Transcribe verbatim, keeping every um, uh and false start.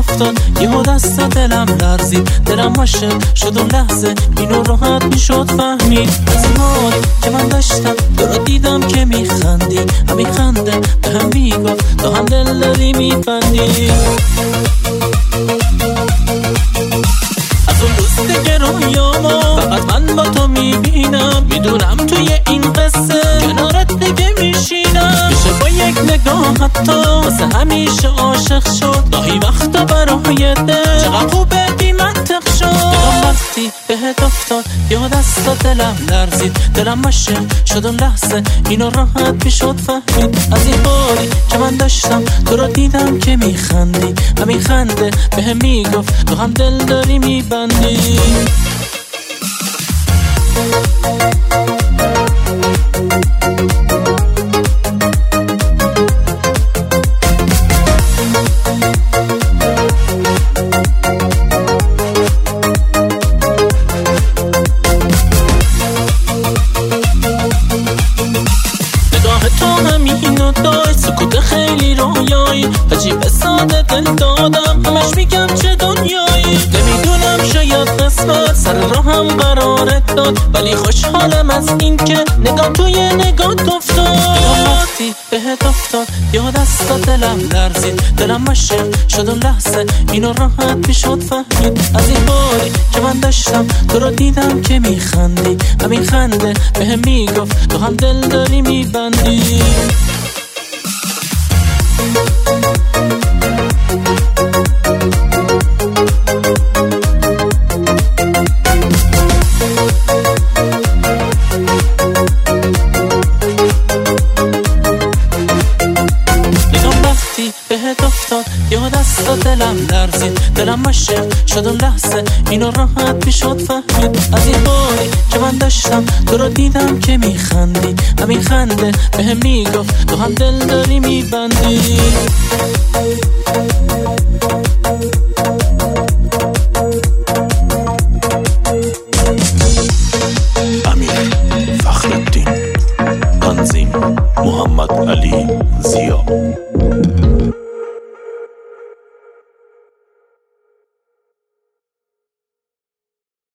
افتاد یهو دست دلم لرزید، دلم عاشق شد اون لحظه اینو راحت میشد فهمید. از این حال که من داشتم تو رو دیدم که میخندی، همین خنده به هم میگفت تو هم دل داری میبندی. از اون روز دیگه رویامو فقط من با تو میبینم، میدونم توی این قصه کنارت دیگه میشینم. میشه با یک نگاه حتی واسه همیشه عاشق شد، گاهی وقتا برای دل چقدر خوبه بی منطق شد. دلم وقتی بهت افتاد یا دستا دلم لرزید، دلم عاشق شد اون لحظه اینو راحت میشد فهمید. از این حالی که من داشتم تو رو دیدم که میخندی، همین خنده بهم میگفت تو هم دل داری میبندی. سکوت خیلی رویایی عجیب ساده دل دادم، همش میگم چه دنیایی. نمیدونم شاید قسمت سر راهم قرارت داد، ولی خوشحالم از این که نگاه توی نگاه افتاد. وقتی بهت افتاد یا دستا دلم لرزید، دلم عاشق شد اون لحظه اینو راحت میشد فهمید. از این حالی که من داشتم تو رو دیدم که میخندی، همین خنده بهم میگفت تو هم دل داری میبندی. بهت افتاد یا دستا دلم لرزید، دلم عاشق شد اون لحظه اینو راحت میشد فهمید. از این حالی که من داشتم تو رو دیدم که میخندی، همین خنده بهم میگفت تو هم دل داری میبندی.